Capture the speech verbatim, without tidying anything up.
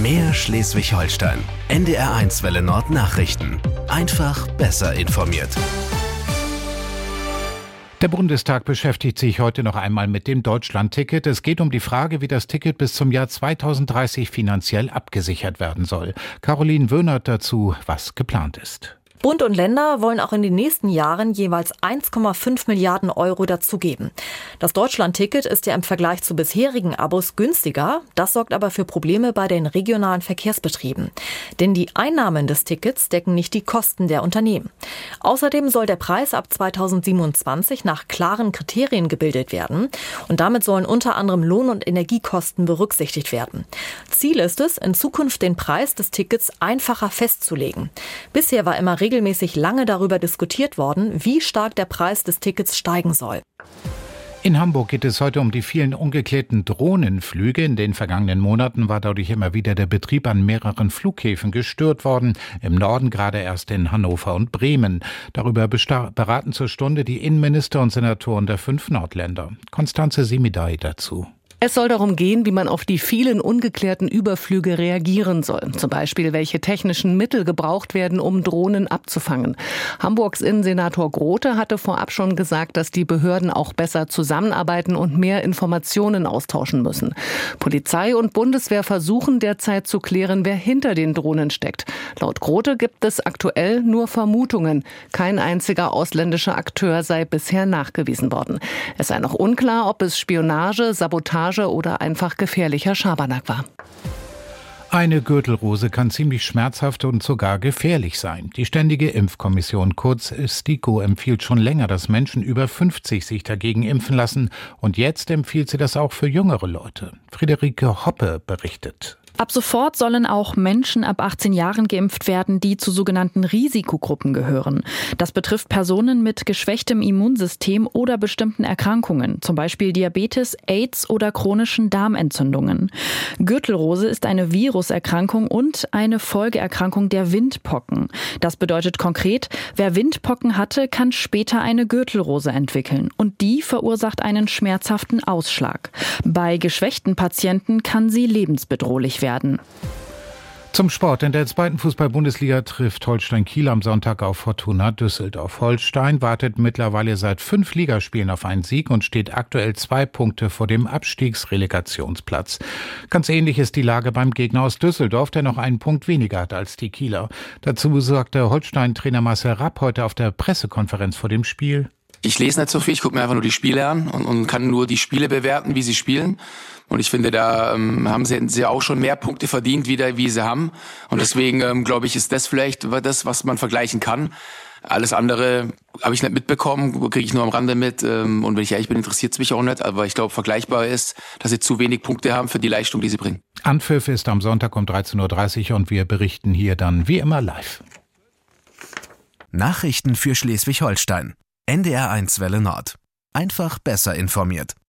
Mehr Schleswig-Holstein. N D R eins Welle Nord Nachrichten. Einfach besser informiert. Der Bundestag beschäftigt sich heute noch einmal mit dem Deutschland-Ticket. Es geht um die Frage, wie das Ticket bis zum Jahr zweitausenddreißig finanziell abgesichert werden soll. Caroline Wöhnert dazu, was geplant ist. Bund und Länder wollen auch in den nächsten Jahren jeweils eins Komma fünf Milliarden Euro dazugeben. Das Deutschland-Ticket ist ja im Vergleich zu bisherigen Abos günstiger. Das sorgt aber für Probleme bei den regionalen Verkehrsbetrieben. Denn die Einnahmen des Tickets decken nicht die Kosten der Unternehmen. Außerdem soll der Preis ab zweitausendsiebenundzwanzig nach klaren Kriterien gebildet werden. Und damit sollen unter anderem Lohn- und Energiekosten berücksichtigt werden. Ziel ist es, in Zukunft den Preis des Tickets einfacher festzulegen. Bisher war immer regelmäßig lange darüber diskutiert worden, wie stark der Preis des Tickets steigen soll. In Hamburg geht es heute um die vielen ungeklärten Drohnenflüge. In den vergangenen Monaten war dadurch immer wieder der Betrieb an mehreren Flughäfen gestört worden. Im Norden gerade erst in Hannover und Bremen. Darüber beraten zur Stunde die Innenminister und Senatoren der fünf Nordländer. Constanze Simidai dazu. Es soll darum gehen, wie man auf die vielen ungeklärten Überflüge reagieren soll. Zum Beispiel, welche technischen Mittel gebraucht werden, um Drohnen abzufangen. Hamburgs Innensenator Grote hatte vorab schon gesagt, dass die Behörden auch besser zusammenarbeiten und mehr Informationen austauschen müssen. Polizei und Bundeswehr versuchen derzeit zu klären, wer hinter den Drohnen steckt. Laut Grote gibt es aktuell nur Vermutungen. Kein einziger ausländischer Akteur sei bisher nachgewiesen worden. Es sei noch unklar, ob es Spionage, Sabotage oder einfach gefährlicher Schabernack war. Eine Gürtelrose kann ziemlich schmerzhaft und sogar gefährlich sein. Die Ständige Impfkommission, kurz STIKO, empfiehlt schon länger, dass Menschen über fünfzig sich dagegen impfen lassen. Und jetzt empfiehlt sie das auch für jüngere Leute. Friederike Hoppe berichtet. Ab sofort sollen auch Menschen ab achtzehn Jahren geimpft werden, die zu sogenannten Risikogruppen gehören. Das betrifft Personen mit geschwächtem Immunsystem oder bestimmten Erkrankungen, zum Beispiel Diabetes, AIDS oder chronischen Darmentzündungen. Gürtelrose ist eine Viruserkrankung und eine Folgeerkrankung der Windpocken. Das bedeutet konkret, wer Windpocken hatte, kann später eine Gürtelrose entwickeln und die verursacht einen schmerzhaften Ausschlag. Bei geschwächten Patienten kann sie lebensbedrohlich werden. Zum Sport. In der zweiten Fußball-Bundesliga trifft Holstein Kiel am Sonntag auf Fortuna Düsseldorf. Holstein wartet mittlerweile seit fünf Ligaspielen auf einen Sieg und steht aktuell zwei Punkte vor dem Abstiegsrelegationsplatz. Ganz ähnlich ist die Lage beim Gegner aus Düsseldorf, der noch einen Punkt weniger hat als die Kieler. Dazu sagte Holstein-Trainer Marcel Rapp heute auf der Pressekonferenz vor dem Spiel: Ich lese nicht so viel, ich gucke mir einfach nur die Spiele an und, und kann nur die Spiele bewerten, wie sie spielen. Und ich finde, da ähm, haben sie, sie auch schon mehr Punkte verdient, wieder wie sie haben. Und deswegen ähm, glaube ich, ist das vielleicht das, was man vergleichen kann. Alles andere habe ich nicht mitbekommen, kriege ich nur am Rande mit. Ähm, und wenn ich ehrlich bin, interessiert es mich auch nicht. Aber ich glaube, vergleichbar ist, dass sie zu wenig Punkte haben für die Leistung, die sie bringen. Anpfiff ist am Sonntag um dreizehn Uhr dreißig und wir berichten hier dann wie immer live. Nachrichten für Schleswig-Holstein. N D R eins Welle Nord. Einfach besser informiert.